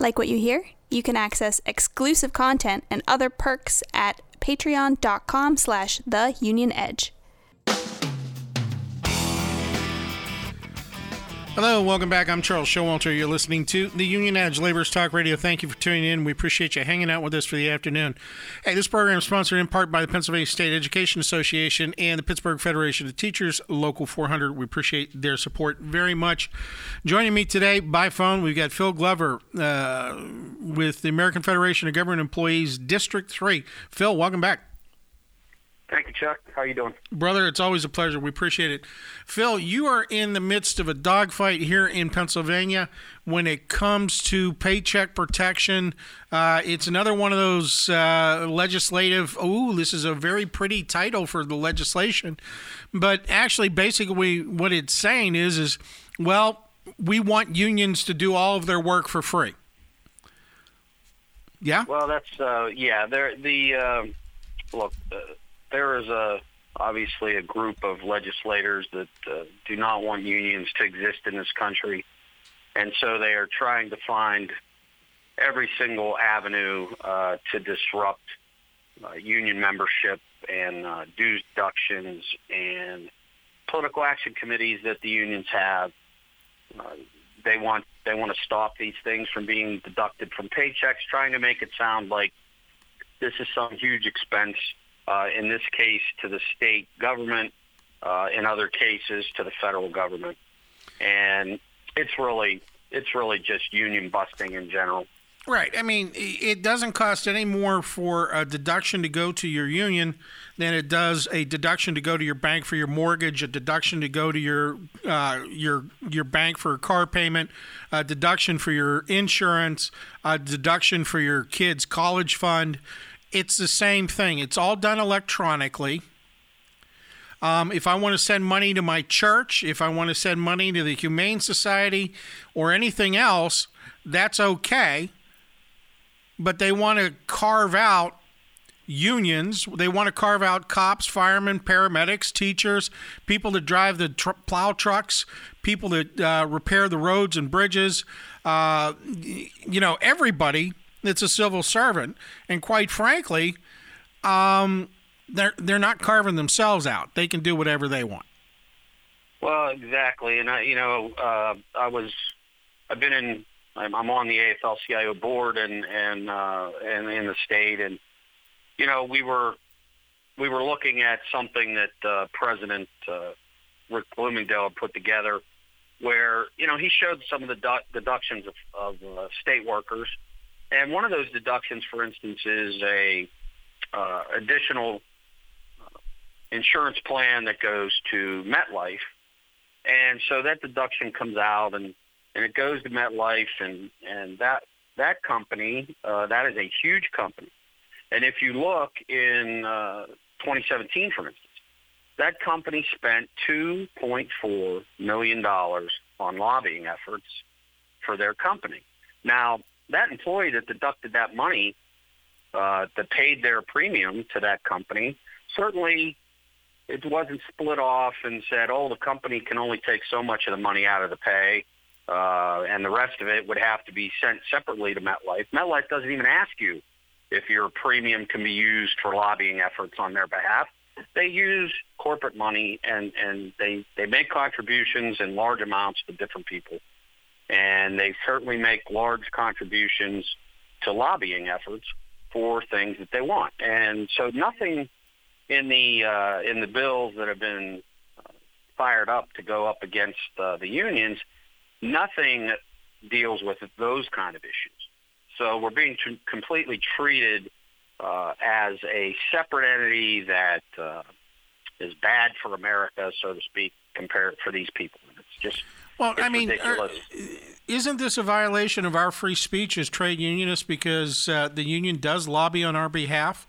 Like what you hear? You can access exclusive content and other perks at patreon.com/theunionedge. Hello, welcome back. I'm Charles Showalter. You're listening to the Union Edge Laborers Talk Radio. Thank you for tuning in. We appreciate you hanging out with us for the afternoon. Hey, this program is sponsored in part by the Pennsylvania State Education Association and the Pittsburgh Federation of Teachers, Local 400. We appreciate their support very much. Joining me today by phone, we've got Phil Glover with the American Federation of Government Employees, District 3. Phil, welcome back. Thank you, Chuck. How you doing? Brother, it's always a pleasure. We appreciate it. Phil, you are in the midst of a dogfight here in Pennsylvania when it comes to paycheck protection. It's another one of those legislative, this is a very pretty title for the legislation. But actually, basically, what it's saying is well, we want unions to do all of their work for free. Yeah? Well, that's, there is obviously a group of legislators that do not want unions to exist in this country, and so they are trying to find every single avenue to disrupt union membership and dues deductions and political action committees that the unions have. They want to stop these things from being deducted from paychecks, trying to make it sound like this is some huge expense. In this case, to the state government, in other cases, to the federal government. And it's really just union busting in general. Right. I mean, it doesn't cost any more for a deduction to go to your union than it does a deduction to go to your bank for your mortgage, a deduction to go to your bank for a car payment, a deduction for your insurance, a deduction for your kids' college fund. It's the same thing. It's all done electronically. If I want to send money to my church, if I want to send money to the Humane Society or anything else, that's okay. But they want to carve out unions. They want to carve out cops, firemen, paramedics, teachers, people that drive the plow trucks, people that repair the roads and bridges, everybody that's a civil servant. And quite frankly, they're not carving themselves out. They can do whatever they want. Well, exactly. And I'm on the AFL-CIO board and in the state, and we were looking at something that President Rick Bloomingdale put together, where he showed some of the deductions of state workers. And one of those deductions, for instance, is a additional insurance plan that goes to MetLife. And so that deduction comes out and it goes to MetLife, and that company, that is a huge company. And if you look in 2017, for instance, that company spent $2.4 million on lobbying efforts for their company. Now, that employee that deducted that money, that paid their premium to that company, certainly it wasn't split off and said, the company can only take so much of the money out of the pay, and the rest of it would have to be sent separately to MetLife. MetLife doesn't even ask you if your premium can be used for lobbying efforts on their behalf. They use corporate money, and they make contributions in large amounts to different people. And they certainly make large contributions to lobbying efforts for things that they want. And so nothing in the bills that have been fired up to go up against the unions, nothing deals with those kind of issues. So we're being completely treated as a separate entity that is bad for America, so to speak, compared for these people. It's just... Well, isn't this a violation of our free speech as trade unionists because the union does lobby on our behalf?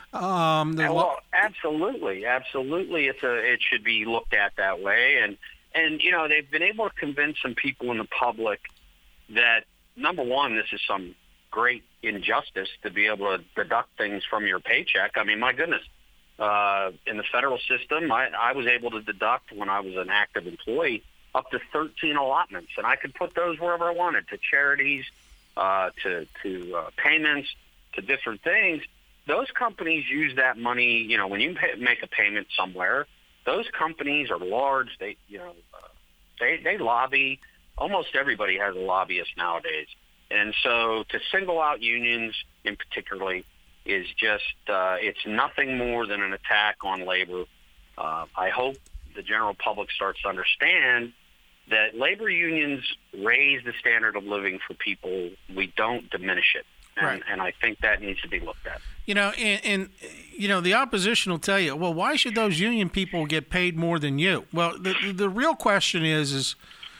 Absolutely. It should be looked at that way, and they've been able to convince some people in the public that, number one, this is some great injustice to be able to deduct things from your paycheck. I mean, my goodness. In the federal system, I was able to deduct, when I was an active employee, up to 13 allotments, and I could put those wherever I wanted, to charities, to payments, to different things. Those companies use that money. When you make a payment somewhere, those companies are large. They lobby. Almost everybody has a lobbyist nowadays, and so to single out unions in particularly is just it's nothing more than an attack on labor. I hope the general public starts to understand that labor unions raise the standard of living for people. We don't diminish it. Right. And I think that needs to be looked at. And the opposition will tell you, well, why should those union people get paid more than you? Well, the real question is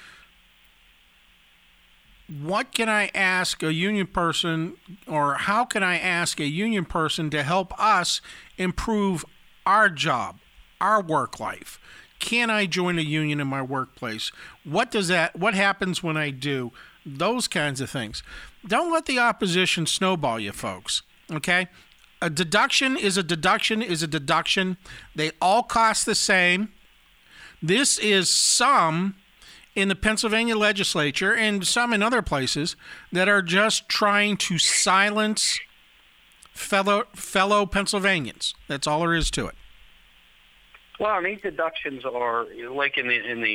what can I ask a union person, or how can I ask a union person to help us improve our job, our work life? Can I join a union in my workplace? What happens when I do? Those kinds of things. Don't let the opposition snowball you, folks. Okay? A deduction is a deduction is a deduction. They all cost the same. This is some in the Pennsylvania legislature and some in other places that are just trying to silence fellow Pennsylvanians. That's all there is to it. Well, and these deductions are like in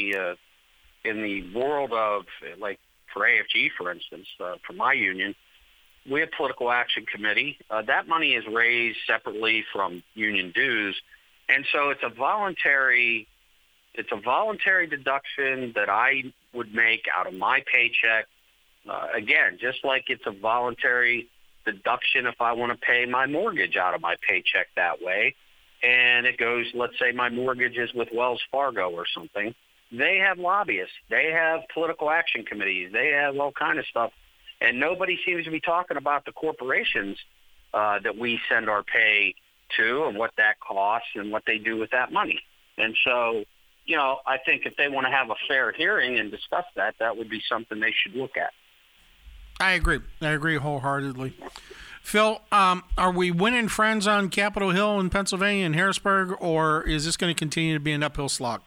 the world of, like, for AFG, for instance, for my union, we have political action committee. That money is raised separately from union dues, and so it's a voluntary deduction that I would make out of my paycheck. Again, just like it's a voluntary deduction if I want to pay my mortgage out of my paycheck that way, and it goes, let's say my mortgage is with Wells Fargo or something. They have lobbyists. They have political action committees. They have all kind of stuff. And nobody seems to be talking about the corporations that we send our pay to and what that costs and what they do with that money. And so, I think if they want to have a fair hearing and discuss that, that would be something they should look at. I agree wholeheartedly. Phil, are we winning friends on Capitol Hill in Pennsylvania and Harrisburg, or is this going to continue to be an uphill slog?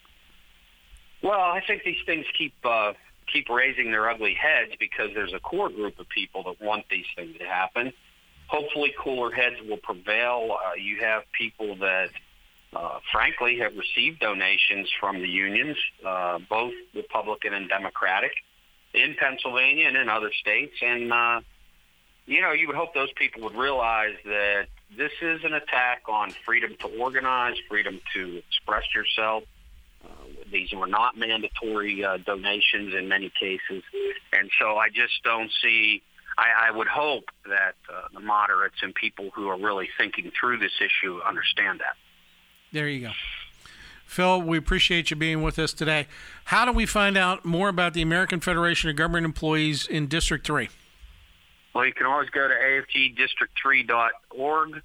Well, I think these things keep raising their ugly heads because there's a core group of people that want these things to happen. Hopefully cooler heads will prevail. You have people that, frankly, have received donations from the unions, both Republican and Democratic, in Pennsylvania and in other states. And, you would hope those people would realize that this is an attack on freedom to organize, freedom to express yourself. These were not mandatory donations in many cases. And so I just don't see – I would hope that the moderates and people who are really thinking through this issue understand that. There you go. Phil, we appreciate you being with us today. How do we find out more about the American Federation of Government Employees in District 3? Well, you can always go to afgdistrict3.org.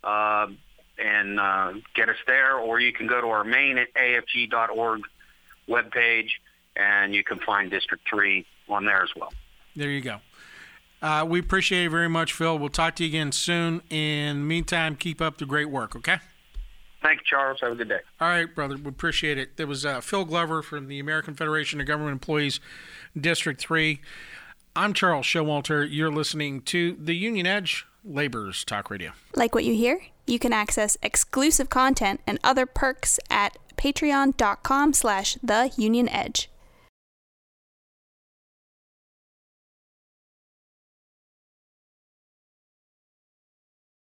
And get us there, or you can go to our main at afg.org webpage, and you can find District 3 on there as well. There you go. We appreciate it very much, Phil. We'll talk to you again soon. In the meantime, keep up the great work, okay? Thank you, Charles. Have a good day. All right, brother. We appreciate it. There was Phil Glover from the American Federation of Government Employees, District 3. I'm Charles Showalter. You're listening to The Union Edge, Labor's Talk Radio. Like what you hear? You can access exclusive content and other perks at patreon.com/theunionedge.